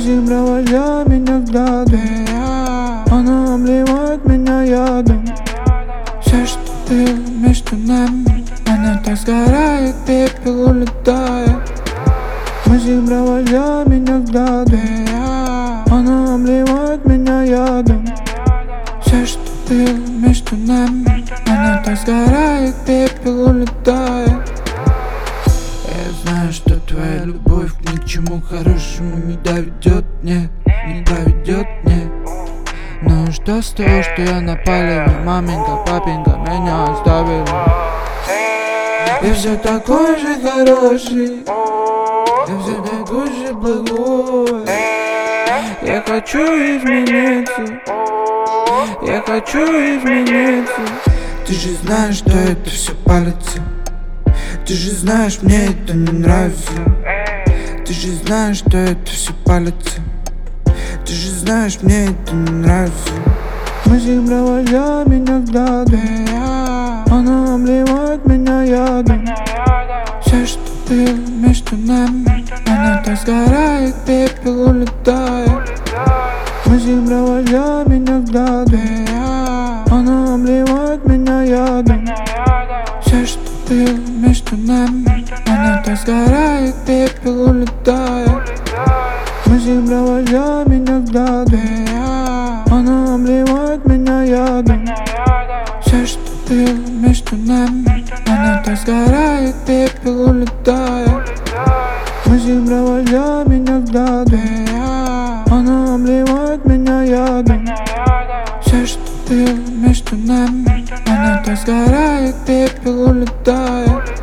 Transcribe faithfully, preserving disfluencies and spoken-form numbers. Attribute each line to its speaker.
Speaker 1: Мысли провожая меня взглядом, она обливает меня ядом. Все, что было между нами, она так сгорает, пепел улетает. Мысли провожая меня взглядом, она обливает меня ядом. Все, что было между нами, она так сгорает, пепел улетает. Я знаю, что твоя любовь ни к чему хорошему не доведет, нет, не доведет, нет. Ну что с того, что я напаливаю, маменька, папенька меня оставили. Я все такой же хороший, я все такой же благой. Я хочу измениться, я хочу измениться. Ты же знаешь, что это все палится. Ты же знаешь, мне это не нравится. Ты же знаешь, что это все палится. Ты же знаешь, мне это не нравится. Мысли провожая меня взглядом, она обливает меня ядом. Все, что было между нами, она так сгорает, пепел улетает. Мысли провожая меня взглядом, она обливает меня ядом. Все, что было между нами, она так сгорает, пепел улетает. Мысли провожая меня взглядом, она обливает меня ядом. Все, что было между нами, она так сгорает, пепел улетает. Мысли провожая меня взглядом, она обливает меня ядом. Все, что было между нами, она так сгорает, пепел улетает.